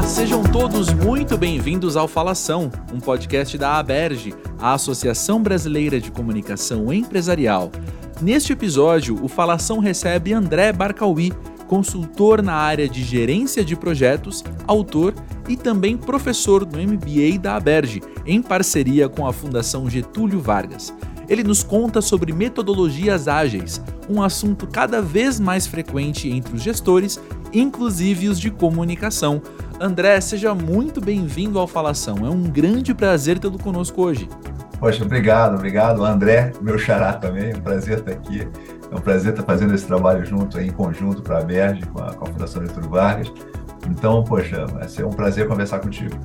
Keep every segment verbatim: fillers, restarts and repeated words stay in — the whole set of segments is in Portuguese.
Sejam todos muito bem-vindos ao Falação, um podcast da Aberge, a Associação Brasileira de Comunicação Empresarial. Neste episódio, o Falação recebe André Barcauí, consultor na área de gerência de projetos, autor e também professor no M B A da Aberge, em parceria com a Fundação Getúlio Vargas. Ele nos conta sobre metodologias ágeis, um assunto cada vez mais frequente entre os gestores, inclusive os de comunicação. André, seja muito bem-vindo ao Falação. É um grande prazer tê-lo conosco hoje. Poxa, obrigado, obrigado. André, meu xará também, é um prazer estar aqui. É um prazer estar fazendo esse trabalho junto, em conjunto para a Aberge, com a, com a Fundação Getúlio Vargas. Então, poxa, vai ser um prazer conversar contigo.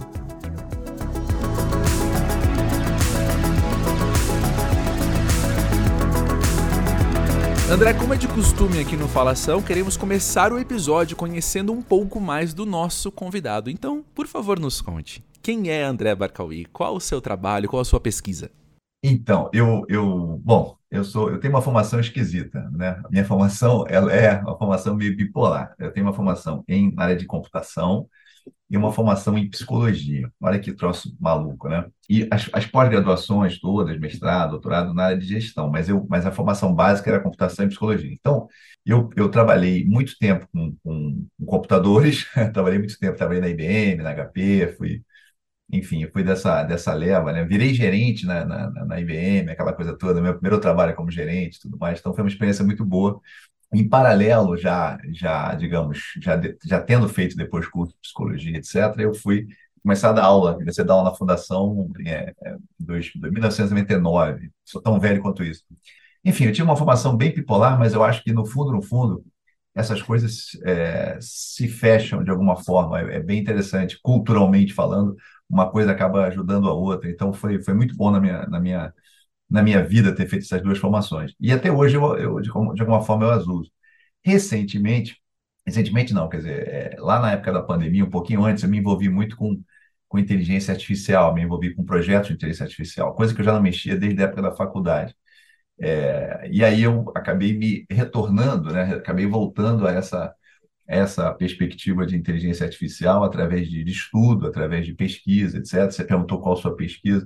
André, como é de costume aqui no Falação, queremos começar o episódio conhecendo um pouco mais do nosso convidado. Então, por favor, nos conte. Quem é André Barcauí? Qual o seu trabalho? Qual a sua pesquisa? Então, eu, eu, bom, eu sou, eu tenho uma formação esquisita, né? A minha formação, ela é uma formação meio bipolar. Eu tenho uma formação em área de computação e uma formação em psicologia. Olha que troço maluco, né? E as, as pós-graduações todas, mestrado, doutorado, na área de gestão, mas, eu, mas a formação básica era computação e psicologia. Então, eu, eu trabalhei muito tempo com, com, com computadores, trabalhei muito tempo, trabalhei na I B M, na H P, fui, enfim, eu fui dessa, dessa leva, né? Virei gerente na, na, na I B M, aquela coisa toda, meu primeiro trabalho como gerente e tudo mais, então foi uma experiência muito boa. Em paralelo, já, já digamos, já, já tendo feito depois curso de psicologia, etcétera, eu fui começar a dar aula, comecei a dar aula na Fundação é, é, em mil novecentos e noventa e nove, sou tão velho quanto isso. Enfim, eu tinha uma formação bem bipolar, mas eu acho que, no fundo, no fundo, essas coisas é, se fecham de alguma forma, é, é bem interessante, culturalmente falando, uma coisa acaba ajudando a outra, então foi, foi muito bom na minha, na minha na minha vida ter feito essas duas formações. E até hoje, eu, eu de, de alguma forma, eu as uso. Recentemente, recentemente não, quer dizer, é, lá na época da pandemia, um pouquinho antes, eu me envolvi muito com, com inteligência artificial, me envolvi com projetos de inteligência artificial, coisa que eu já não mexia desde a época da faculdade. É, e aí eu acabei me retornando, né, acabei voltando a essa, essa perspectiva de inteligência artificial através de, de estudo, através de pesquisa, etcétera. Você perguntou qual a sua pesquisa.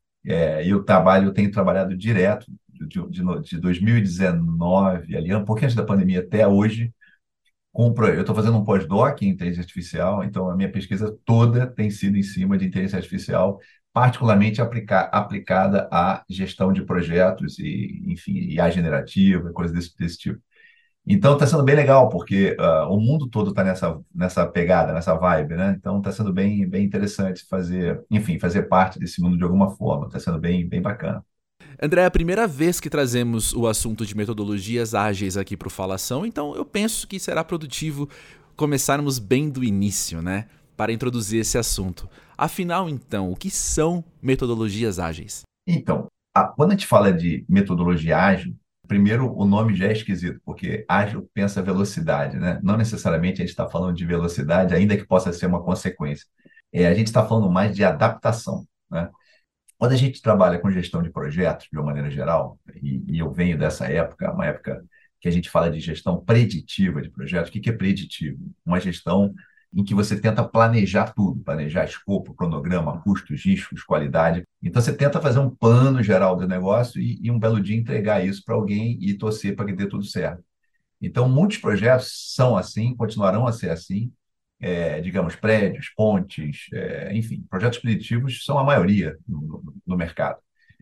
É, eu trabalho, eu tenho trabalhado direto de, de, de dois mil e dezenove, ali, um pouquinho antes da pandemia até hoje, com, eu estou fazendo um pós-doc em inteligência artificial, então a minha pesquisa toda tem sido em cima de inteligência artificial, particularmente aplica, aplicada à gestão de projetos e, enfim, I A generativa, coisas desse, desse tipo. Então está sendo bem legal, porque uh, o mundo todo está nessa, nessa pegada, nessa vibe, né? Então está sendo bem, bem interessante fazer, enfim, fazer parte desse mundo de alguma forma. Está sendo bem, bem bacana. André, é a primeira vez que trazemos o assunto de metodologias ágeis aqui para o Falação, então eu penso que será produtivo começarmos bem do início, né? Para introduzir esse assunto. Afinal, então, o que são metodologias ágeis? Então, a, quando a gente fala de metodologia ágil, primeiro, o nome já é esquisito, porque ágil pensa velocidade, né? Não necessariamente a gente está falando de velocidade, ainda que possa ser uma consequência. É, a gente está falando mais de adaptação, né? Quando a gente trabalha com gestão de projetos, de uma maneira geral, e, e eu venho dessa época, uma época que a gente fala de gestão preditiva de projetos. O que, que é preditivo? Uma gestão em que você tenta planejar tudo, planejar escopo, cronograma, custos, riscos, qualidade. Então, você tenta fazer um plano geral do negócio e, e um belo dia entregar isso para alguém e torcer para que dê tudo certo. Então, muitos projetos são assim, continuarão a ser assim, é, digamos, prédios, pontes, é, enfim, projetos preditivos são a maioria no, no, no mercado.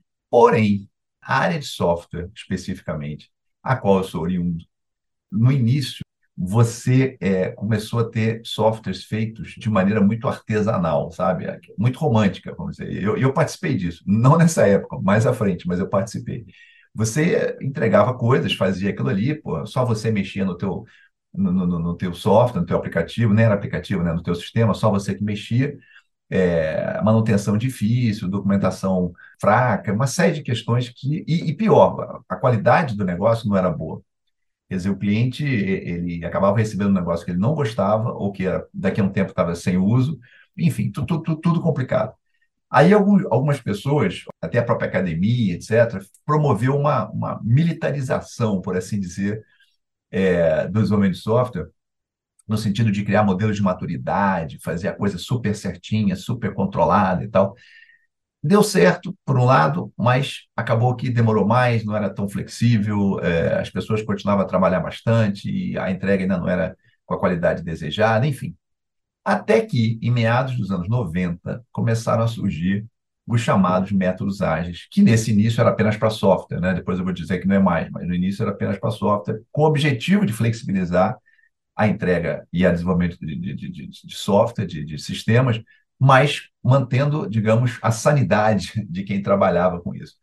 Porém, a área de software, especificamente, a qual eu sou oriundo, no início, você é, começou a ter softwares feitos de maneira muito artesanal, sabe? Muito romântica, vamos dizer. Eu, eu participei disso, não nessa época, mais à frente, mas eu participei. Você entregava coisas, fazia aquilo ali, pô, só você mexia no teu, no, no, no teu software, no teu aplicativo, nem era aplicativo, né? No teu sistema, só você que mexia. É, manutenção difícil, documentação fraca, uma série de questões que... E, e pior, a qualidade do negócio não era boa. Quer dizer, o cliente, ele acabava recebendo um negócio que ele não gostava, ou que era, daqui a um tempo estava sem uso, enfim, tudo, tudo, tudo complicado. Aí algum, algumas pessoas, até a própria academia, etcétera, promoveu uma, uma militarização, por assim dizer, é, do desenvolvimento de software, no sentido de criar modelos de maturidade, fazer a coisa super certinha, super controlada e tal. Deu certo, por um lado, mas acabou que demorou mais, não era tão flexível, eh, as pessoas continuavam a trabalhar bastante e a entrega ainda não era com a qualidade desejada, enfim. Até que, em meados dos anos noventa, começaram a surgir os chamados métodos ágeis, que nesse início era apenas para software, né? Depois eu vou dizer que não é mais, mas no início era apenas para software, com o objetivo de flexibilizar a entrega e o desenvolvimento de, de, de, de software, de, de sistemas, mas mantendo, digamos, a sanidade de quem trabalhava com isso.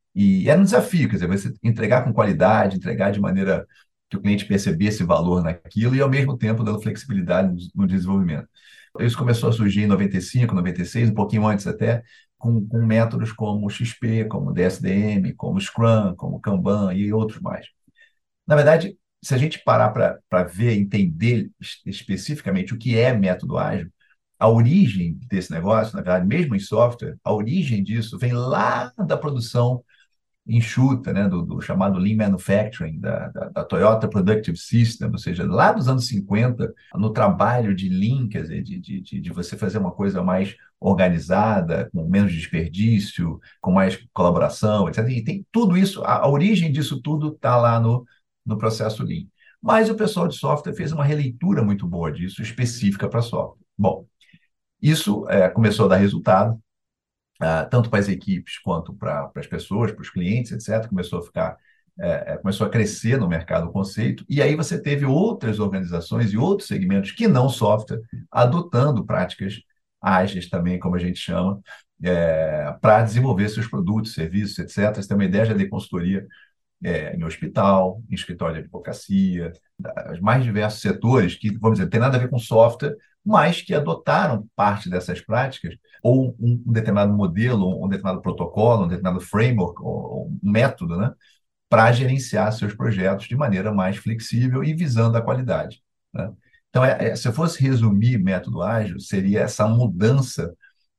E era um desafio, quer dizer, você entregar com qualidade, entregar de maneira que o cliente percebesse valor naquilo e, ao mesmo tempo, dando flexibilidade no desenvolvimento. Isso começou a surgir em noventa e cinco, noventa e seis, um pouquinho antes até, com, com métodos como o X P, como o D S D M, como o Scrum, como o Kanban e outros mais. Na verdade, se a gente parar para ver, entender especificamente o que é método ágil, a origem desse negócio, na verdade, mesmo em software, a origem disso vem lá da produção enxuta, né, do, do chamado Lean Manufacturing, da, da, da Toyota Productive System, ou seja, lá dos anos cinquenta, no trabalho de Lean, quer dizer, de, de, de você fazer uma coisa mais organizada, com menos desperdício, com mais colaboração, etcétera. E tem tudo isso, a, a origem disso tudo está lá no, no processo Lean. Mas o pessoal de software fez uma releitura muito boa disso, específica para software. Bom, isso é, começou a dar resultado, Uh, tanto para as equipes quanto para as pessoas, para os clientes, etcétera. Começou a ficar, é, começou a crescer no mercado o conceito, e aí você teve outras organizações e outros segmentos que não software adotando práticas ágeis também, como a gente chama, é, para desenvolver seus produtos, serviços, etcétera. Você tem uma ideia já de consultoria é, em hospital, em escritório de advocacia, os mais diversos setores que, vamos dizer, não tem nada a ver com software, mas que adotaram parte dessas práticas, ou um, um determinado modelo, um determinado protocolo, um determinado framework, ou um método, né, para gerenciar seus projetos de maneira mais flexível e visando a qualidade, né? Então, é, é, se eu fosse resumir método ágil, seria essa mudança,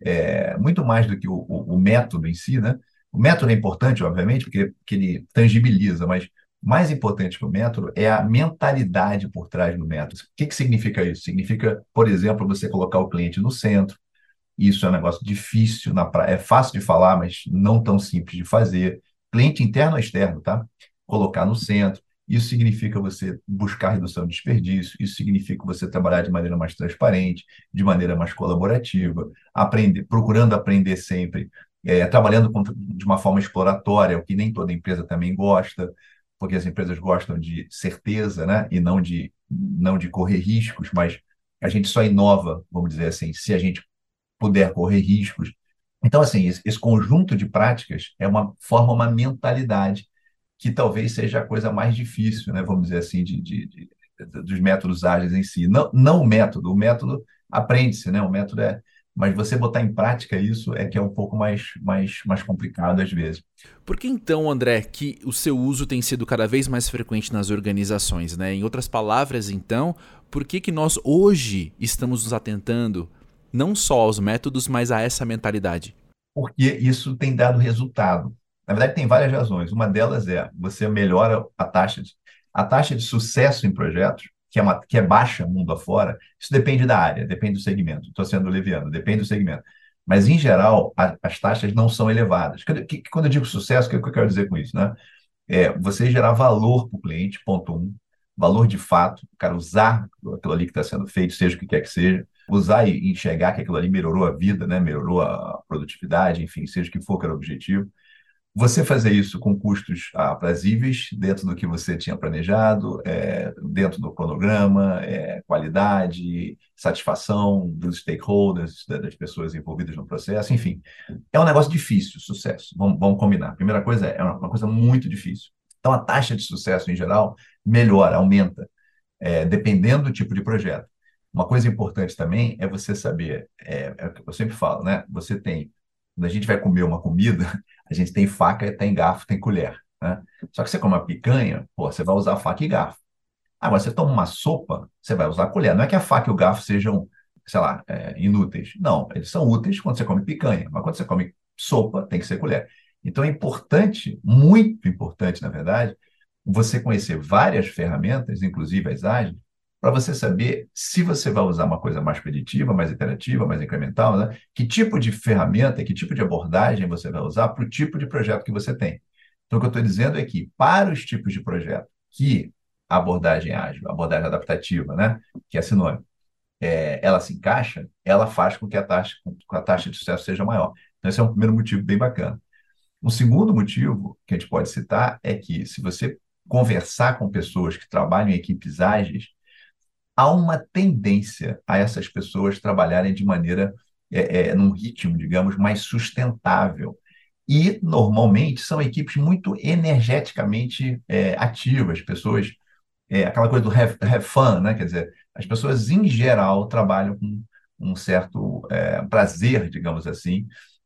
é, muito mais do que o, o, o método em si, né? O método é importante, obviamente, porque, porque ele tangibiliza, mas mais importante que o método é a mentalidade por trás do método. O que, que significa isso? Significa, por exemplo, você colocar o cliente no centro. Isso é um negócio difícil, na pra... é fácil de falar, mas não tão simples de fazer. Cliente interno ou externo, tá? Colocar no centro. Isso significa você buscar redução de desperdício, isso significa você trabalhar de maneira mais transparente, de maneira mais colaborativa, aprender, procurando aprender sempre, é, trabalhando com, de uma forma exploratória, o que nem toda empresa também gosta, porque as empresas gostam de certeza, né? E não de, não de correr riscos, mas a gente só inova, vamos dizer assim, se a gente puder correr riscos. Então, assim, esse, esse conjunto de práticas é uma forma, uma mentalidade que talvez seja a coisa mais difícil, né? Vamos dizer assim, de, de, de, dos métodos ágeis em si. Não, não o método, o método aprende-se, né? O método é... Mas você botar em prática isso é que é um pouco mais, mais, mais complicado às vezes. Por que então, André, que o seu uso tem sido cada vez mais frequente nas organizações, né? Em outras palavras, então, por que que nós hoje estamos nos atentando não só aos métodos, mas a essa mentalidade? Porque isso tem dado resultado. Na verdade, tem várias razões. Uma delas é você melhora a taxa de, a taxa de sucesso em projetos, que é, uma, que é baixa mundo afora. Isso depende da área, depende do segmento. Estou sendo leviano, depende do segmento. Mas, em geral, a, as taxas não são elevadas. Quando, que, quando eu digo sucesso, o que, que eu quero dizer com isso, né? É você gerar valor para o cliente, ponto um. Valor de fato, o cara usar aquilo ali que está sendo feito, seja o que quer que seja, usar e enxergar que aquilo ali melhorou a vida, né? Melhorou a produtividade, enfim, seja o que for que era o objetivo. Você fazer isso com custos aprazíveis, dentro do que você tinha planejado, é, dentro do cronograma, é, qualidade, satisfação dos stakeholders, das pessoas envolvidas no processo, enfim. É um negócio difícil, sucesso. Vamos, vamos combinar. A primeira coisa é, é uma coisa muito difícil. Então, a taxa de sucesso, em geral, melhora, aumenta, é, dependendo do tipo de projeto. Uma coisa importante também é você saber, é, é o que eu sempre falo, né? Você tem, quando a gente vai comer uma comida, a gente tem faca, tem garfo, tem colher, né? Só que você come uma picanha, pô, você vai usar faca e garfo. Agora, você toma uma sopa, você vai usar a colher. Não é que a faca e o garfo sejam, sei lá, é, inúteis. Não, eles são úteis quando você come picanha, mas quando você come sopa, tem que ser colher. Então, é importante, muito importante, na verdade, você conhecer várias ferramentas, inclusive as ágeis, para você saber se você vai usar uma coisa mais preditiva, mais iterativa, mais incremental, né? Que tipo de ferramenta, que tipo de abordagem você vai usar para o tipo de projeto que você tem. Então, o que eu estou dizendo é que, para os tipos de projeto que a abordagem ágil, a abordagem adaptativa, né? Que é sinônimo, é, ela se encaixa, ela faz com que a taxa, com que a taxa de sucesso seja maior. Então, esse é um primeiro motivo bem bacana. Um segundo motivo que a gente pode citar é que, se você conversar com pessoas que trabalham em equipes ágeis, há uma tendência a essas pessoas trabalharem de maneira, é, é, num ritmo, digamos, mais sustentável. E, normalmente, são equipes muito energeticamente é, ativas, pessoas, é, aquela coisa do have, have fun, né? Quer dizer, as pessoas, em geral, trabalham com um certo é, prazer, digamos assim,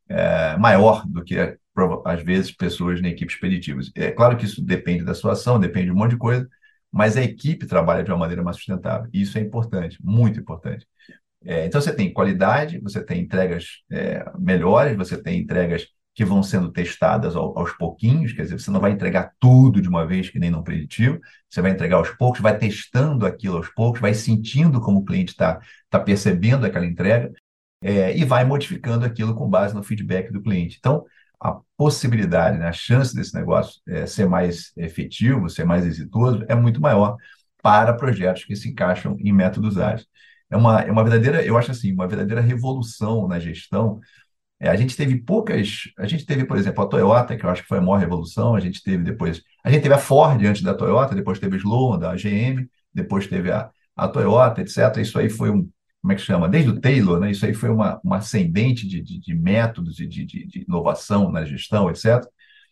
é, maior do que, às vezes, pessoas em equipes expeditivas. É claro que isso depende da sua ação, depende de um monte de coisa, mas a equipe trabalha de uma maneira mais sustentável. E isso é importante, muito importante. É, então, você tem qualidade, você tem entregas é, melhores, você tem entregas que vão sendo testadas ao, aos pouquinhos, quer dizer, você não vai entregar tudo de uma vez, que nem no preditivo, você vai entregar aos poucos, vai testando aquilo aos poucos, vai sentindo como o cliente está tá percebendo aquela entrega, é, e vai modificando aquilo com base no feedback do cliente. Então, a possibilidade, né, a chance desse negócio é, ser mais efetivo, ser mais exitoso, é muito maior para projetos que se encaixam em métodos ágeis. É uma, é uma verdadeira, eu acho assim, uma verdadeira revolução na gestão. É, a gente teve poucas, a gente teve, por exemplo, a Toyota, que eu acho que foi a maior revolução, a gente teve depois, a gente teve a Ford antes da Toyota, depois teve a Sloan, da G M, depois teve a, a Toyota, etcétera. Isso aí foi um, como é que chama? Desde o Taylor, né? Isso aí foi uma, uma ascendente de, de, de métodos e de, de, de inovação na gestão, etcétera.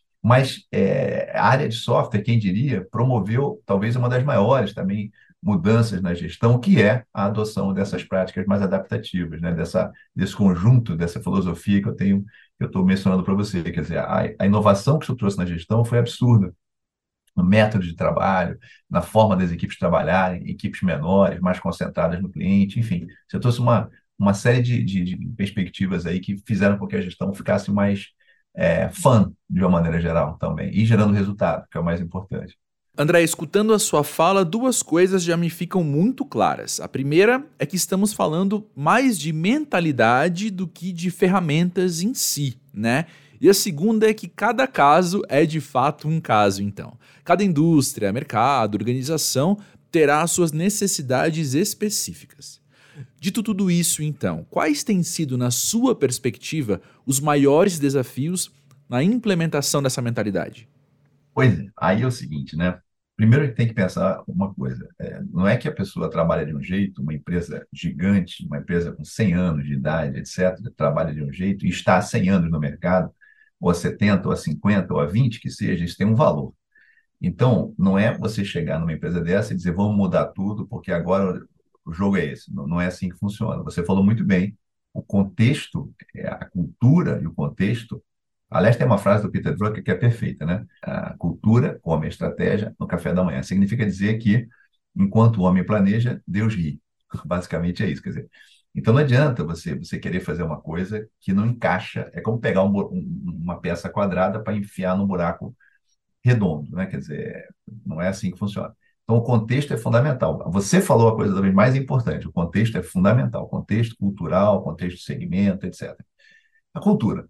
Mas é, a área de software, quem diria, promoveu talvez uma das maiores também mudanças na gestão, que é a adoção dessas práticas mais adaptativas, né? Dessa, desse conjunto, dessa filosofia que eu tenho, que eu estou mencionando para você. Quer dizer, a, a inovação que isso trouxe na gestão foi absurda. No método de trabalho, na forma das equipes trabalharem, equipes menores, mais concentradas no cliente, enfim. Você trouxe uma, uma série de, de, de perspectivas aí que fizeram com que a gestão ficasse mais é, fã, de uma maneira geral, também, e gerando resultado, que é o mais importante. André, escutando a sua fala, duas coisas já me ficam muito claras. A primeira é que estamos falando mais de mentalidade do que de ferramentas em si, né? E a segunda é que cada caso é de fato um caso, então. Cada indústria, mercado, organização terá suas necessidades específicas. Dito tudo isso, então, quais têm sido, na sua perspectiva, os maiores desafios na implementação dessa mentalidade? Pois é, aí é o seguinte, né? Primeiro a gente tem que pensar uma coisa, é, não é que a pessoa trabalha de um jeito, uma empresa gigante, uma empresa com cem anos de idade, etcétera, trabalha de um jeito e está há cem anos no mercado, ou há setenta, ou há cinquenta, ou há vinte, que seja, isso tem um valor. Então, não é você chegar numa empresa dessa e dizer, vamos mudar tudo, porque agora o jogo é esse. Não, não é assim que funciona. Você falou muito bem, o contexto, é, a cultura e o contexto. Aliás, tem uma frase do Peter Drucker que é perfeita, né? A cultura come a estratégia no café da manhã. Significa dizer que, enquanto o homem planeja, Deus ri. Basicamente é isso. Quer dizer, então não adianta você, você querer fazer uma coisa que não encaixa. É como pegar um, um, uma peça quadrada para enfiar num buraco redondo, né? Quer dizer, não é assim que funciona. Então, o contexto é fundamental. Você falou a coisa talvez mais importante, o contexto é fundamental, contexto cultural, contexto de segmento, etcétera. A cultura.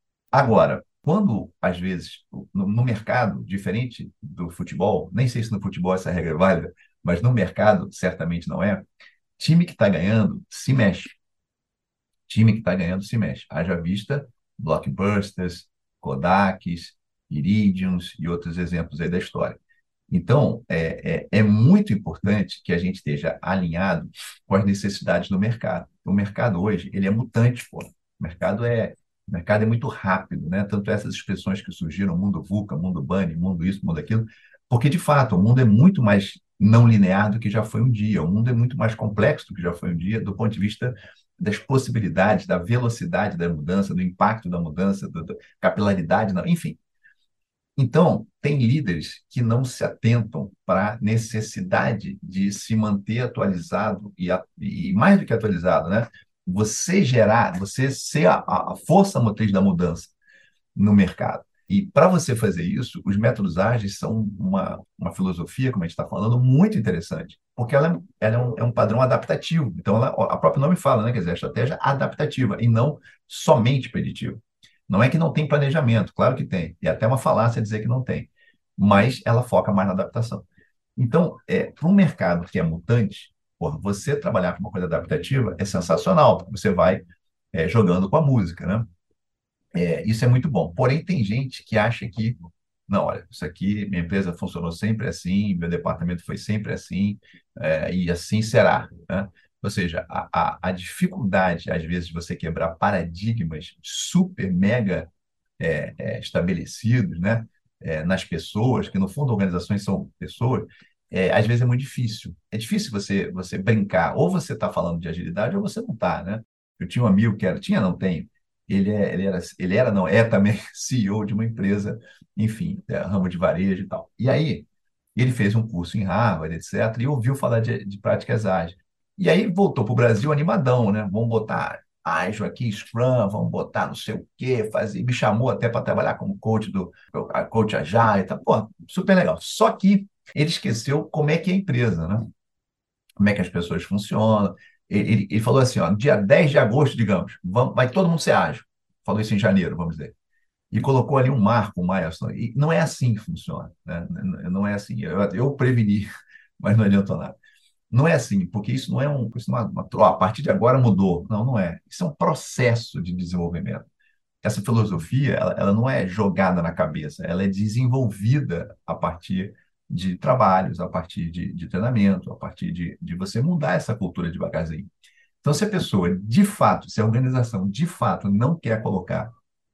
Agora, quando, às vezes, no, no mercado, diferente do futebol, nem sei se no futebol essa regra é válida, mas no mercado certamente não é, time que está ganhando se mexe. Time que está ganhando se mexe. Haja vista Blockbusters, Kodaks, Iridiums e outros exemplos aí da história. Então, é, é, é muito importante que a gente esteja alinhado com as necessidades do mercado. O mercado hoje, ele é mutante, pô. O mercado é, o mercado é muito rápido, né? Tanto essas expressões que surgiram, mundo VUCA, mundo BUNNY, mundo isso, mundo aquilo, porque, de fato, o mundo é muito mais não linear do que já foi um dia. O mundo é muito mais complexo do que já foi um dia, do ponto de vista das possibilidades, da velocidade da mudança, do impacto da mudança, da capilaridade, enfim. Então, tem líderes que não se atentam para a necessidade de se manter atualizado e, e mais do que atualizado, né? Você gerar, você ser a, a força motriz da mudança no mercado. E para você fazer isso, os métodos ágeis são uma, uma filosofia, como a gente está falando, muito interessante, porque ela, é, ela é, um, é um padrão adaptativo. Então, ela, a próprio nome fala, né? Quer dizer, a estratégia adaptativa e não somente preditiva. Não é que não tem planejamento, claro que tem, e até uma falácia dizer que não tem, mas ela foca mais na adaptação. Então, é, para um mercado que é mutante, porra, você trabalhar com uma coisa adaptativa é sensacional, porque você vai é, jogando com a música, né? É, isso é muito bom. Porém, tem gente que acha que, não, olha, isso aqui, minha empresa funcionou sempre assim, meu departamento foi sempre assim, é, e assim será, né? Ou seja, a, a, a dificuldade, às vezes, de você quebrar paradigmas super, mega é, é, estabelecidos, né? É, nas pessoas, que no fundo organizações são pessoas, é, às vezes é muito difícil. É difícil você, você brincar, ou você está falando de agilidade, ou você não está, né? Eu tinha um amigo que era, tinha, não tenho, ele, é, ele, era, ele era, não, é também C E O de uma empresa, enfim, é, ramo de varejo e tal. E aí, ele fez um curso em Harvard, etcétera, e ouviu falar de, de práticas ágeis. E aí voltou para o Brasil animadão, né? Vamos botar ágil aqui, Scrum, vamos botar não sei o quê, fazer. Me chamou até para trabalhar como coach do a coach Agile, tá? Pô, super legal. Só que ele esqueceu como é que é a empresa, né? Como é que as pessoas funcionam. Ele, ele, ele falou assim, ó, no dia dez de agosto, digamos, vamos, vai todo mundo ser ágil. Falou isso em janeiro, vamos dizer. E colocou ali um marco, um milestone. E não é assim que funciona, né? Não é assim. Eu, eu preveni, mas não adiantou nada. Não é assim, porque isso não é um, isso não é uma, ó, a partir de agora mudou. Não, não é. Isso é um processo de desenvolvimento. Essa filosofia, ela, ela não é jogada na cabeça, ela é desenvolvida a partir de trabalhos, a partir de, de treinamento, a partir de, de você mudar essa cultura devagarzinho. Então, se a pessoa, de fato, se a organização, de fato, não quer colocar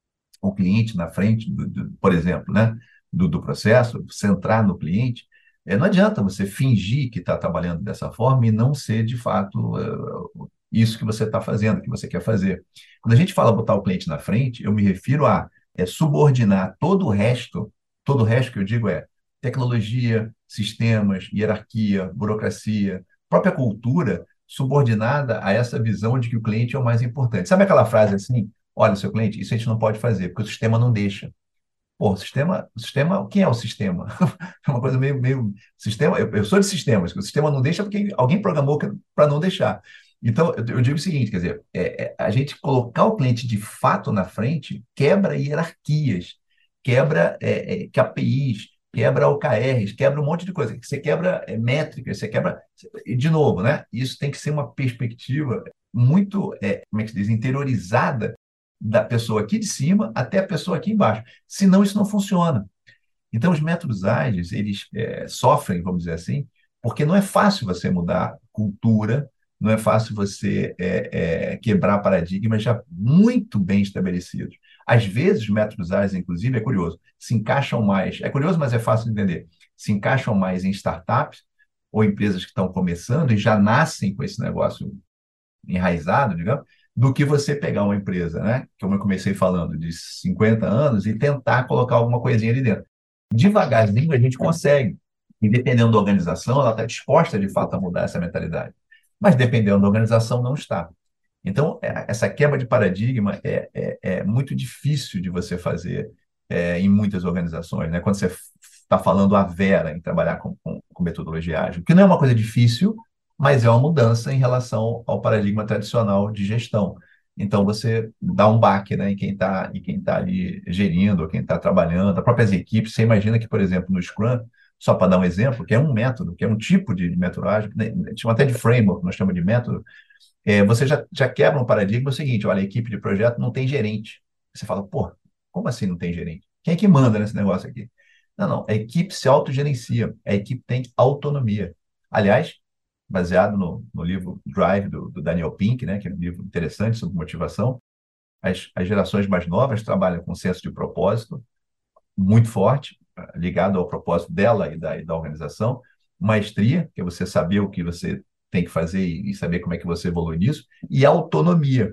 o cliente na frente, do, do, por exemplo, né, do, do processo, centrar no cliente, é, não adianta você fingir que está trabalhando dessa forma e não ser, de fato, uh, isso que você está fazendo, que você quer fazer. Quando a gente fala botar o cliente na frente, eu me refiro a é, subordinar todo o resto, todo o resto que eu digo é tecnologia, sistemas, hierarquia, burocracia, própria cultura subordinada a essa visão de que o cliente é o mais importante. Sabe aquela frase assim? Olha, seu cliente, isso a gente não pode fazer, porque o sistema não deixa. Pô, o sistema, o sistema, quem é o sistema? É uma coisa meio, meio sistema. Eu, eu sou de sistemas, o sistema não deixa porque alguém programou para não deixar. Então, eu, eu digo o seguinte, quer dizer, é, é, a gente colocar o cliente de fato na frente quebra hierarquias, quebra é, é, K P Is, quebra O K Rs, quebra um monte de coisa. Você quebra é, métricas, você quebra. E, de novo, né? Isso tem que ser uma perspectiva muito, é, como é que se diz, interiorizada da pessoa aqui de cima até a pessoa aqui embaixo. Senão, isso não funciona. Então, os métodos ágeis, eles é, sofrem, vamos dizer assim, porque não é fácil você mudar cultura, não é fácil você é, é, quebrar paradigmas já muito bem estabelecidos. Às vezes, os métodos ágeis, inclusive, é curioso, se encaixam mais, é curioso, mas é fácil de entender, se encaixam mais em startups ou empresas que estão começando e já nascem com esse negócio enraizado, digamos, do que você pegar uma empresa, né? Como eu comecei falando, de cinquenta anos, e tentar colocar alguma coisinha ali dentro. Devagarzinho a gente consegue. E dependendo da organização, ela está disposta, de fato, a mudar essa mentalidade. Mas dependendo da organização, não está. Então, essa quebra de paradigma é, é, é muito difícil de você fazer é, em muitas organizações, né? Quando você está falando a vera em trabalhar com, com, com metodologia ágil, que não é uma coisa difícil, mas é uma mudança em relação ao paradigma tradicional de gestão. Então, você dá um baque, né, em quem está em quem tá ali gerindo, ou quem está trabalhando, as próprias equipes. Você imagina que, por exemplo, no Scrum, só para dar um exemplo, que é um método, que é um tipo de metodologia, né, chama até de framework, nós chamamos de método, é, você já, já quebra um paradigma. É o seguinte: olha, a equipe de projeto não tem gerente. Você fala, pô, como assim não tem gerente? Quem é que manda nesse negócio aqui? Não, não, a equipe se autogerencia, a equipe tem autonomia. Aliás, baseado no, no livro Drive, do, do Daniel Pink, né, que é um livro interessante sobre motivação, as, as gerações mais novas trabalham com senso de propósito muito forte, ligado ao propósito dela e da, e da organização, maestria, que é você saber o que você tem que fazer e, e saber como é que você evolui nisso, e autonomia.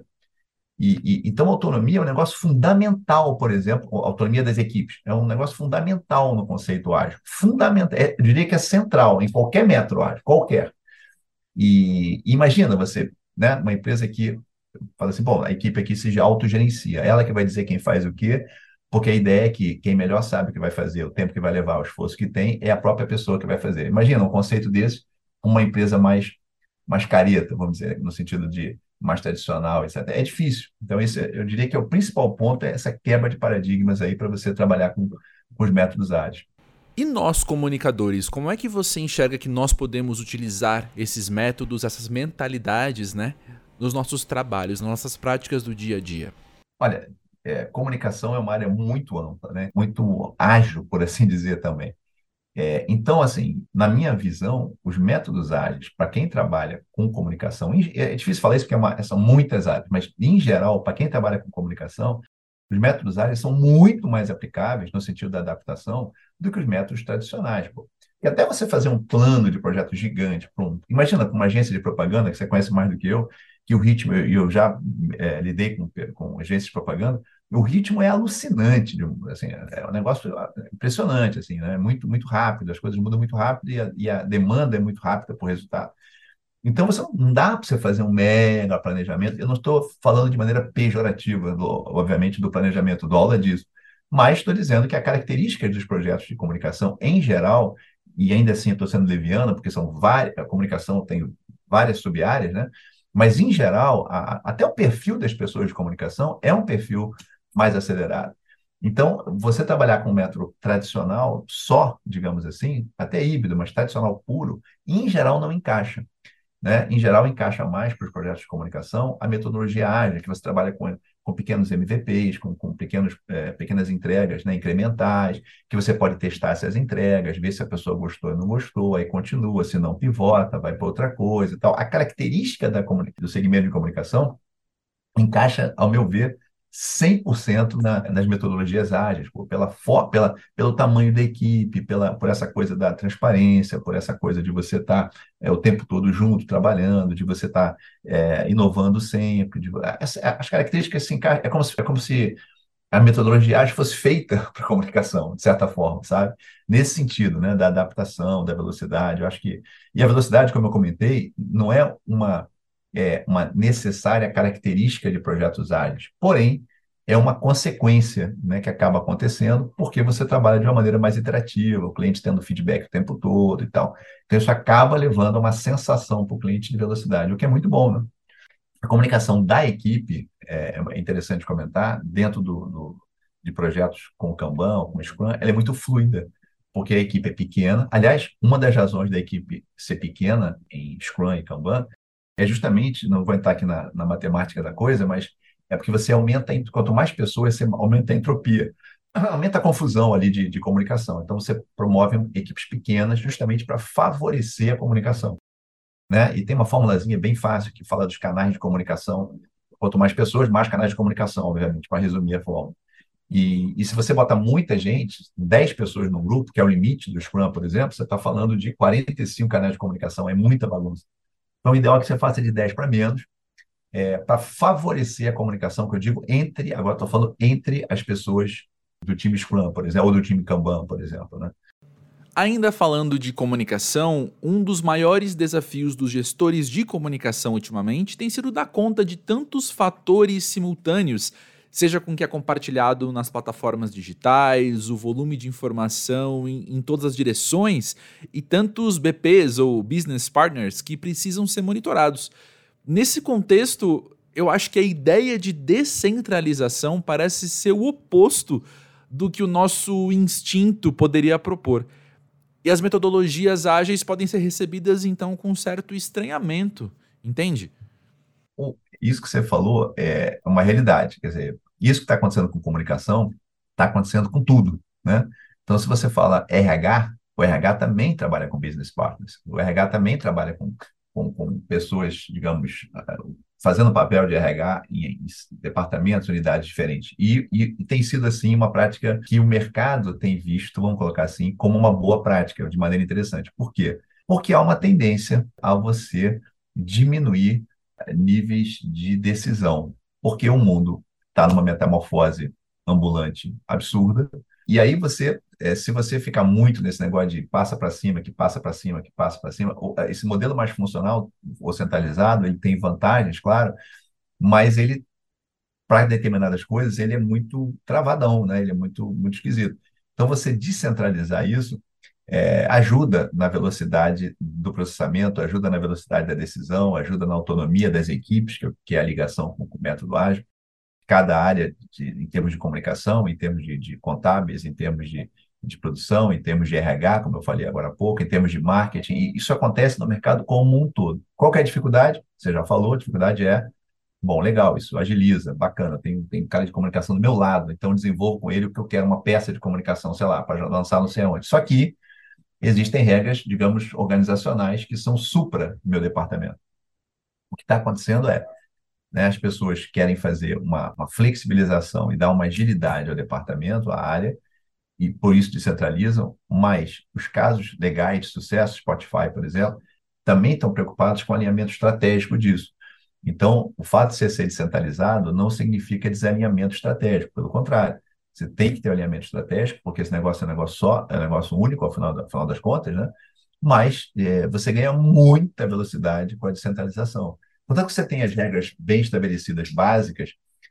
E, e, então, autonomia é um negócio fundamental, por exemplo, a autonomia das equipes, é um negócio fundamental no conceito ágil. Fundamental, é, eu diria que é central em qualquer método ágil, qualquer. E, e imagina você, né, uma empresa que fala assim, bom, a equipe aqui se autogerencia, ela que vai dizer quem faz o quê, porque a ideia é que quem melhor sabe o que vai fazer, o tempo que vai levar, o esforço que tem, é a própria pessoa que vai fazer. Imagina um conceito desse, uma empresa mais, mais careta, vamos dizer, no sentido de mais tradicional, etcétera. É difícil. Então, esse, é- eu diria que é o principal ponto é essa quebra de paradigmas aí para você trabalhar com, com os métodos ágeis. E nós, comunicadores, como é que você enxerga que nós podemos utilizar esses métodos, essas mentalidades, né, nos nossos trabalhos, nas nossas práticas do dia a dia? Olha, é, comunicação é uma área muito ampla, né? Muito ágil, por assim dizer também. É, então, assim, na minha visão, os métodos ágeis, para quem trabalha com comunicação, em- é difícil falar isso porque é uma- são muitas áreas, mas, em geral, para quem trabalha com comunicação, os métodos ágeis são muito mais aplicáveis no sentido da adaptação do que os métodos tradicionais, pô. E até você fazer um plano de projeto gigante, pra um- imagina com uma agência de propaganda, que você conhece mais do que eu, que o ritmo, e eu, eu já é, lidei com, com agências de propaganda, o ritmo é alucinante, de um- assim, é é um negócio impressionante, assim, né? Muito, muito rápido, as coisas mudam muito rápido e a, e a demanda é muito rápida por resultado. Então, você não dá para você fazer um mega planejamento. Eu não estou falando de maneira pejorativa, do- obviamente, do planejamento, do aula disso, mas estou dizendo que a característica dos projetos de comunicação, em geral, e ainda assim eu estou sendo leviano, porque são várias, a comunicação tem várias sub-áreas, né? Mas, em geral, a- até o perfil das pessoas de comunicação é um perfil mais acelerado. Então, você trabalhar com um método tradicional, só, digamos assim, até híbrido, mas tradicional puro, em geral não encaixa, né? Em geral, encaixa mais para os projetos de comunicação a metodologia ágil, que você trabalha com, com pequenos M V Ps, com, com pequenos, eh, pequenas entregas, né, incrementais, que você pode testar essas entregas, ver se a pessoa gostou ou não gostou, aí continua, se não pivota, vai para outra coisa e tal. A característica da comuni- do segmento de comunicação encaixa, ao meu ver, cem por cento na, nas metodologias ágeis, pô, pela, fo- pela, pelo tamanho da equipe, pela, por essa coisa da transparência, por essa coisa de você estar o tempo todo junto, trabalhando, de você estar inovando sempre. De, essa- as características se encaixam, é como se, é como se a metodologia ágil fosse feita para comunicação, de certa forma, sabe? Nesse sentido, né, da adaptação, da velocidade, eu acho que... E a velocidade, como eu comentei, não é uma, é uma necessária característica de projetos ágeis, porém, é uma consequência, né, que acaba acontecendo porque você trabalha de uma maneira mais interativa, o cliente tendo feedback o tempo todo e tal. Então, isso acaba levando a uma sensação para o cliente de velocidade, o que é muito bom, né? A comunicação da equipe, é, é interessante comentar, dentro do, do- de projetos com o Kanban, com o Scrum, ela é muito fluida, porque a equipe é pequena. Aliás, uma das razões da equipe ser pequena em Scrum e Kanban é justamente, não vou entrar aqui na, na matemática da coisa, mas é porque você aumenta, a- quanto mais pessoas, você aumenta a entropia, aumenta a confusão ali de, de comunicação. Então, você promove equipes pequenas justamente para favorecer a comunicação, né? E tem uma formulazinha bem fácil que fala dos canais de comunicação. Quanto mais pessoas, mais canais de comunicação, obviamente, para resumir a fórmula. E, e se você botar muita gente, dez pessoas no grupo, que é o limite do Scrum, por exemplo, você está falando de quarenta e cinco canais de comunicação, é muita bagunça. Então, o ideal é que você faça de dez para menos, é, para favorecer a comunicação, que eu digo, entre, agora estou falando entre as pessoas do time Scrum, por exemplo, ou do time Kanban, por exemplo, né? Ainda falando de comunicação, um dos maiores desafios dos gestores de comunicação ultimamente tem sido dar conta de tantos fatores simultâneos, seja com o que é compartilhado nas plataformas digitais, o volume de informação em, em todas as direções e tantos B Ps ou business partners que precisam ser monitorados. Nesse contexto, eu acho que a ideia de descentralização parece ser o oposto do que o nosso instinto poderia propor. E as metodologias ágeis podem ser recebidas, então, com um certo estranhamento, entende? O- Isso que você falou é uma realidade. Quer dizer, isso que está acontecendo com comunicação está acontecendo com tudo, né? Então, se você fala R H, o R H também trabalha com business partners. O R H também trabalha com, com, com pessoas, digamos, ah, fazendo papel de R H em, em departamentos, unidades diferentes. E, e tem sido, assim, uma prática que o mercado tem visto, vamos colocar assim, como uma boa prática, de maneira interessante. Por quê? Porque há uma tendência a você diminuir níveis de decisão, porque o mundo está numa metamorfose ambulante absurda, e aí você, eh, se você ficar muito nesse negócio de passa para cima, que passa para cima, que passa para cima, o- eh, esse modelo mais funcional ou centralizado, ele tem vantagens, claro, mas ele para determinadas coisas, ele é muito travadão, né? Ele é muito, muito esquisito. Então, você descentralizar isso é, ajuda na velocidade do processamento, ajuda na velocidade da decisão, ajuda na autonomia das equipes, que, que é a ligação com o método ágil. Cada área, de, em termos de comunicação, em termos de, de contábeis, em termos de, de produção, em termos de R H, como eu falei agora há pouco, em termos de marketing, e isso acontece no mercado como um todo. Qual que é a dificuldade? Você já falou, a dificuldade é, bom, legal, isso agiliza, bacana, tem, tem cara de comunicação do meu lado, então eu desenvolvo com ele o que eu quero, uma peça de comunicação, sei lá, para lançar não sei onde. Só que existem regras, digamos, organizacionais que são supra meu departamento. O que está acontecendo é, né, as pessoas querem fazer uma, uma flexibilização e dar uma agilidade ao departamento, à área, e por isso descentralizam, mas os casos legais de sucesso, Spotify, por exemplo, também estão preocupados com o alinhamento estratégico disso. Então, o fato de ser, ser descentralizado não significa desalinhamento estratégico, pelo contrário. Você tem que ter um alinhamento estratégico, porque esse negócio é um negócio só, é um negócio único, ao final, ao final das contas, né? Mas é, você ganha muita velocidade com a descentralização. Contanto que você tem as regras bem estabelecidas, básicas,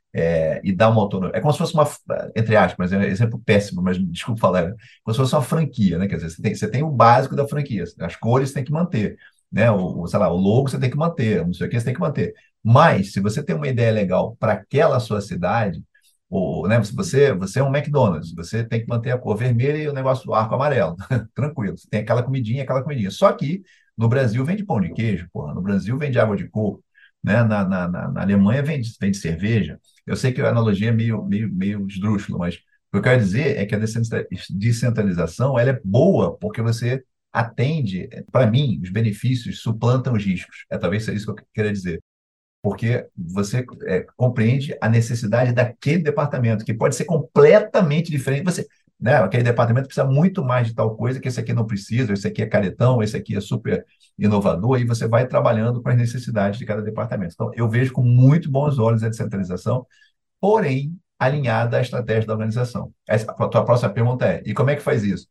é, e dá uma autonomia. É como se fosse uma, entre aspas, é um exemplo péssimo, mas desculpa falar, né? Como se fosse uma franquia, né? Quer dizer, você tem, você tem o básico da franquia, as cores você tem que manter, né? O, o, sei lá, o logo você tem que manter, não sei o que você tem que manter. Mas, se você tem uma ideia legal para aquela sua cidade, ou, né, se você, você é um McDonald's, você tem que manter a cor vermelha e o negócio do arco amarelo. Tranquilo, você tem aquela comidinha, aquela comidinha. Só que no Brasil vende pão de queijo, porra. No Brasil vende água de coco, né? Na, na, na, na Alemanha vende, vende cerveja. Eu sei que a analogia é meio, meio, meio esdrúxula, mas o que eu quero dizer é que a descentralização ela é boa porque você atende, para mim, os benefícios suplantam os riscos. É talvez seja isso que eu queria dizer. Porque você é, compreende a necessidade daquele departamento, que pode ser completamente diferente. Você, né, aquele departamento precisa muito mais de tal coisa que esse aqui não precisa, esse aqui é caretão, esse aqui é super inovador, e você vai trabalhando com as necessidades de cada departamento. Então, eu vejo com muito bons olhos a descentralização, porém alinhada à estratégia da organização. Essa, a tua próxima pergunta é, e como é que faz isso?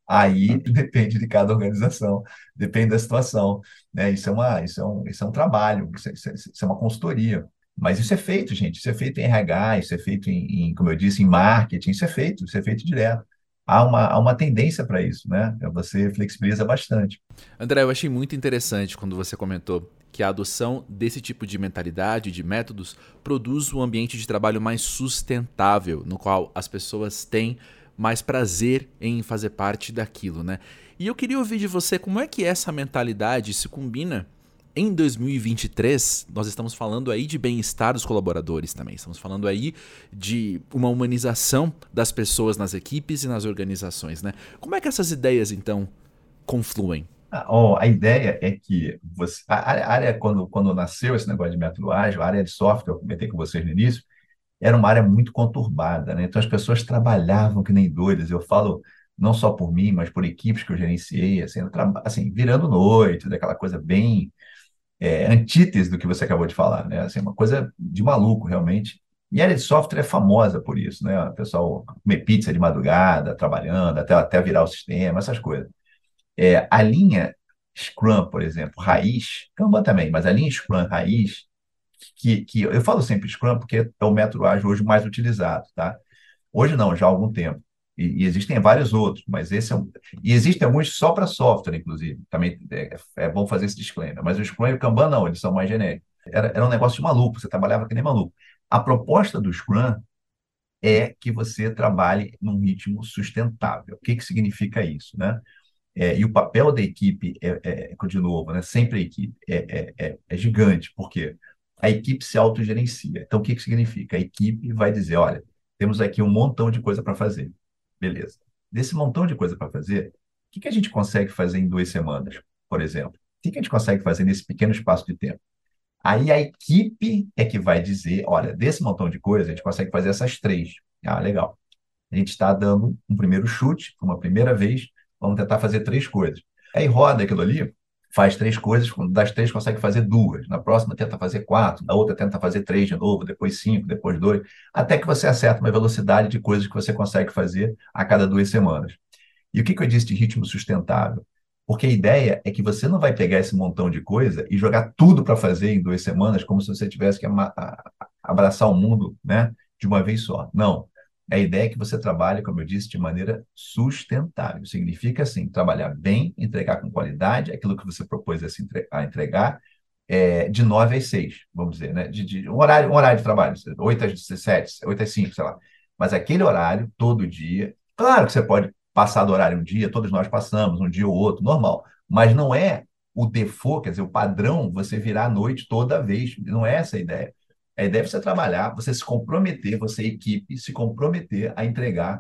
Aí depende de cada organização, depende da situação, né? Isso é uma, isso é um, isso é um trabalho, isso é, isso é- isso é uma consultoria. Mas isso é feito, gente. Isso é feito em R H, isso é feito em, em, como eu disse, em marketing, isso é feito, isso é feito direto. Há uma, há uma tendência para isso, né? Você flexibiliza bastante. André, eu achei muito interessante quando você comentou que a adoção desse tipo de mentalidade, de métodos, produz um ambiente de trabalho mais sustentável, no qual as pessoas têm mais prazer em fazer parte daquilo, né? E eu queria ouvir de você como é que essa mentalidade se combina em dois mil e vinte e três. Nós estamos falando aí de bem-estar dos colaboradores também, estamos falando aí de uma humanização das pessoas nas equipes e nas organizações, né? Como é que essas ideias, então, confluem? Ah, ó, a ideia é que você, a área, a área, quando, quando nasceu esse negócio de método ágil, a área de software, eu comentei com vocês no início, era uma área muito conturbada, né? Então as pessoas trabalhavam que nem doidas. Eu falo não só por mim, mas por equipes que eu gerenciei, assim, eu traba- assim, virando noite, daquela coisa bem é, antítese do que você acabou de falar, né? Assim, uma coisa de maluco, realmente. E a área de software é famosa por isso, né? O pessoal comer pizza de madrugada, trabalhando, até, até virar o sistema, essas coisas. É, a linha Scrum, por exemplo, raiz, Kanban também, mas a linha Scrum raiz, que, que eu falo sempre Scrum porque é o método ágil hoje mais utilizado, tá? Hoje não, já há algum tempo. E, e existem vários outros, mas esse é um. E existem alguns só para software, inclusive. Também é, é bom fazer esse disclaimer. Mas o Scrum e o Kanban não, eles são mais genéricos. Era, era um negócio de maluco, você trabalhava que nem maluco. A proposta do Scrum é que você trabalhe num ritmo sustentável. O que que significa isso, né? É, e o papel da equipe, é, é, de novo, né? Sempre a equipe, é, é, é, é gigante, porque a equipe se autogerencia. Então, o que que significa? A equipe vai dizer, olha, temos aqui um montão de coisa para fazer. Beleza. Desse montão de coisa para fazer, o que que a gente consegue fazer em duas semanas, por exemplo? O que que a gente consegue fazer nesse pequeno espaço de tempo? Aí a equipe é que vai dizer, olha, desse montão de coisa, a gente consegue fazer essas três. Ah, legal. A gente está dando um primeiro chute, uma primeira vez, vamos tentar fazer três coisas. Aí roda aquilo ali, faz três coisas, das três consegue fazer duas, na próxima tenta fazer quatro, na outra tenta fazer três de novo, depois cinco, depois dois, até que você acerta uma velocidade de coisas que você consegue fazer a cada duas semanas. E o que que eu disse de ritmo sustentável? Porque a ideia é que você não vai pegar esse montão de coisa e jogar tudo para fazer em duas semanas, como se você tivesse que ama- a- abraçar o mundo, né, de uma vez só. Não. A ideia é que você trabalhe, como eu disse, de maneira sustentável. Significa, assim, trabalhar bem, entregar com qualidade aquilo que você propôs a, se entre- a entregar, é, de nove às seis, vamos dizer, né? De, de- um horário, um horário de trabalho, oito às sete, oito às cinco, sei lá. Mas aquele horário, todo dia, claro que você pode passar do horário um dia, todos nós passamos, um dia ou outro, normal. Mas não é o default, quer dizer, o padrão, você virar à noite toda vez. Não é essa a ideia. A ideia é você trabalhar, você se comprometer, você, equipe, se comprometer a entregar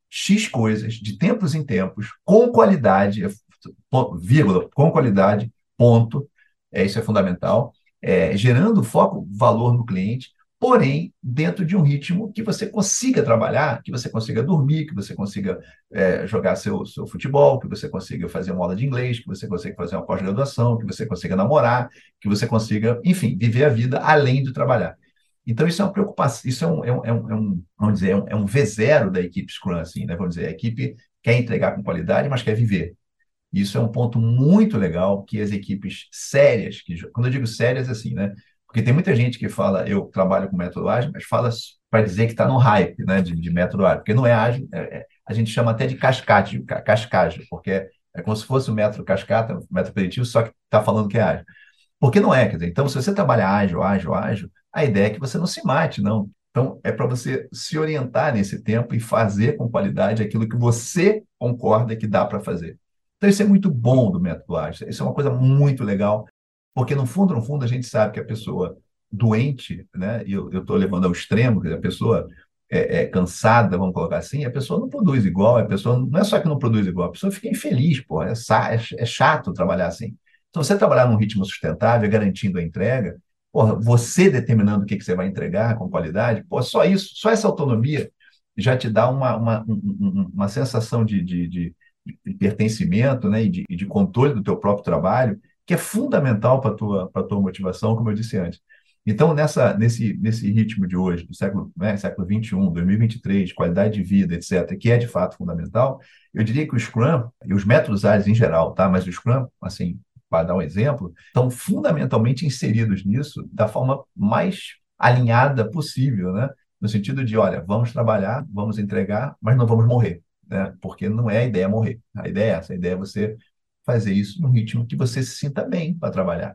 X coisas, de tempos em tempos, com qualidade, vírgula, com qualidade, ponto. É, isso é fundamental. É, gerando foco, valor no cliente, porém, dentro de um ritmo que você consiga trabalhar, que você consiga dormir, que você consiga é, jogar seu, seu futebol, que você consiga fazer uma aula de inglês, que você consiga fazer uma pós-graduação, que você consiga namorar, que você consiga, enfim, viver a vida além de trabalhar. Então, isso é uma preocupação, isso é um, é um, é um, é um- vamos dizer, é um, é um V zero da equipe Scrum, assim, né? Vamos dizer, a equipe quer entregar com qualidade, mas quer viver. Isso é um ponto muito legal que as equipes sérias, que, quando eu digo sérias, assim, né? Porque tem muita gente que fala, eu trabalho com método ágil, mas fala para dizer que está no hype, né, de, de método ágil, porque não é ágil, é- é- a gente chama até de cascade, ca- cascagem, porque é, é como se fosse o método cascata, o método preditivo, só que está falando que é ágil. Porque não é, quer dizer, então se você trabalha ágil, ágil, ágil, a ideia é que você não se mate, não. Então, é para você se orientar nesse tempo e fazer com qualidade aquilo que você concorda que dá para fazer. Então, isso é muito bom do método ágil. Isso é uma coisa muito legal, porque no fundo, no fundo, a gente sabe que a pessoa doente, né? E eu estou levando ao extremo, quer dizer, a pessoa é, é cansada, vamos colocar assim, a pessoa não produz igual, a pessoa não é só que não produz igual, a pessoa fica infeliz, pô, é, sa- é é chato trabalhar assim. Então, você trabalhar num ritmo sustentável, garantindo a entrega, porra, você determinando o que que você vai entregar com qualidade, pô, só isso, só essa autonomia já te dá uma, uma, um- um- um, uma sensação de, de, de, de pertencimento, né, e de, e de controle do teu próprio trabalho, que é fundamental para a tua, para tua motivação, como eu disse antes. Então, nessa, nesse, nesse ritmo de hoje, do século, né, século vinte e um, dois mil e vinte e três, qualidade de vida, etcétera, que é de fato fundamental, eu diria que o Scrum, e os métodos ágeis em geral, tá? Mas o Scrum, assim, para dar um exemplo, estão fundamentalmente inseridos nisso da forma mais alinhada possível, né? No sentido de, olha, vamos trabalhar, vamos entregar, mas não vamos morrer, né? Porque não é a ideia morrer. A ideia é essa, a ideia é você fazer isso num ritmo que você se sinta bem para trabalhar.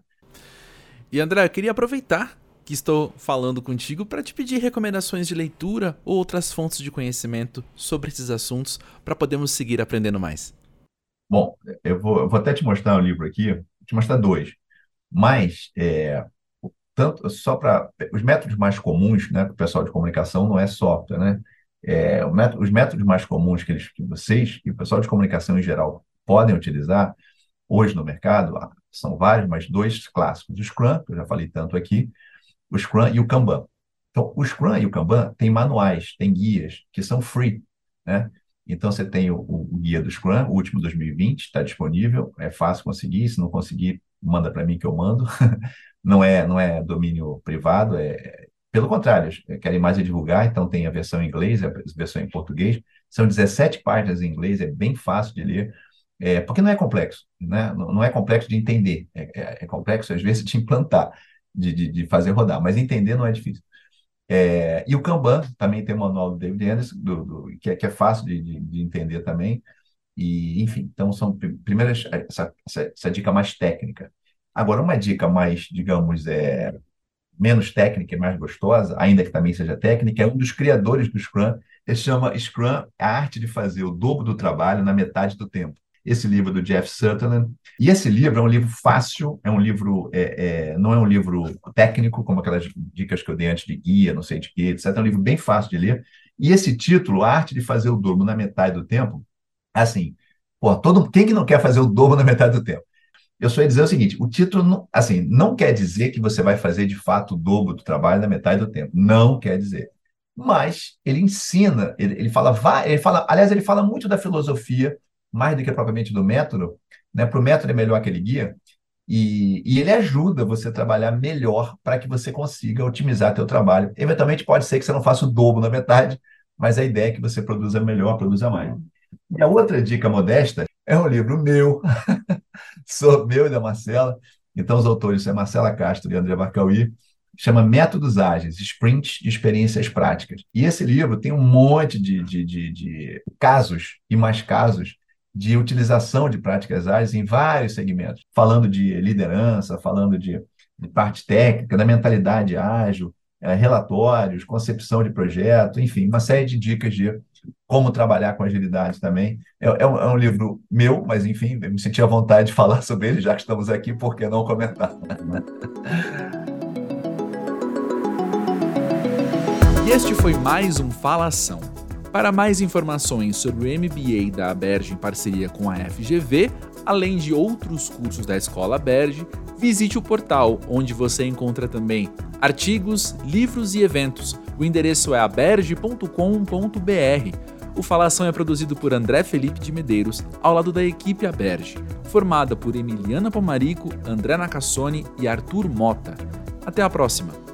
E André, eu queria aproveitar que estou falando contigo para te pedir recomendações de leitura ou outras fontes de conhecimento sobre esses assuntos para podermos seguir aprendendo mais. Bom, eu vou, eu vou até te mostrar um livro aqui, vou te mostrar dois, mas é, tanto só para os métodos mais comuns, né, que o pessoal de comunicação não é software, né? É, o método, os métodos mais comuns que, eles, que vocês e o pessoal de comunicação em geral podem utilizar hoje no mercado, ah, são vários, mas dois clássicos. O Scrum, que eu já falei tanto aqui, o Scrum e o Kanban. Então, o Scrum e o Kanban têm manuais, têm guias que são free, né? Então, você tem o, o guia do Scrum, o último dois mil e vinte, está disponível, é fácil conseguir, se não conseguir, manda para mim que eu mando. Não é, não é domínio privado, é, pelo contrário, eles querem mais é divulgar, então tem a versão em inglês, a versão em português, são dezessete páginas em inglês, é bem fácil de ler, é, porque não é complexo, né? Não, não é complexo de entender, é, é, é complexo às vezes de implantar, de, de, de fazer rodar, mas entender não é difícil. É, e o Kanban também tem o manual do David Anderson, do, do, que, é, que é fácil de, de, de entender também, e enfim, então são pri- primeiras, essa, essa, essa dica mais técnica. Agora, uma dica mais, digamos, é, menos técnica e mais gostosa, ainda que também seja técnica, é um dos criadores do Scrum. Ele chama Scrum, a arte de fazer o dobro do trabalho na metade do tempo. Esse livro do Jeff Sutherland. E esse livro é um livro fácil, é um livro, é, é, não é um livro técnico, como aquelas dicas que eu dei antes de guia, não sei de quê, etcétera. É um livro bem fácil de ler. E esse título, A Arte de Fazer o Dobro na Metade do Tempo, assim, pô, todo, quem que não quer fazer o dobro na metade do tempo? Eu só ia dizer o seguinte, o título, não, assim, não quer dizer que você vai fazer, de fato, o dobro do trabalho na metade do tempo. Não quer dizer. Mas ele ensina, ele, ele fala, vai, ele fala, aliás, ele fala muito da filosofia, mais do que propriamente do método, né? Para o método é melhor aquele guia, e, e ele ajuda você a trabalhar melhor para que você consiga otimizar teu trabalho. Eventualmente pode ser que você não faça o dobro na metade, mas a ideia é que você produza melhor, produza mais. E a outra dica modesta é um livro meu, sou meu e da Marcela. Então, os autores são Marcela Castro e André Barcauí. chama Métodos Ágeis, Sprints de Experiências Práticas. E esse livro tem um monte de, de, de, de casos e mais casos de utilização de práticas ágeis em vários segmentos, falando de liderança, falando de, de parte técnica, da mentalidade ágil, é, relatórios, concepção de projeto, enfim, uma série de dicas de como trabalhar com agilidade também. É, é, um, é um livro meu, mas enfim, eu me senti à vontade de falar sobre ele, já que estamos aqui, por que não comentar? E este foi mais um Falação. Para mais informações sobre o M B A da Aberj em parceria com a F G V, além de outros cursos da Escola Aberj, visite o portal, onde você encontra também artigos, livros e eventos. O endereço é aberj ponto com ponto b r. O Falação é produzido por André Felipe de Medeiros, ao lado da equipe Aberj, formada por Emiliana Pomarico, André Nacassone e Arthur Mota. Até a próxima!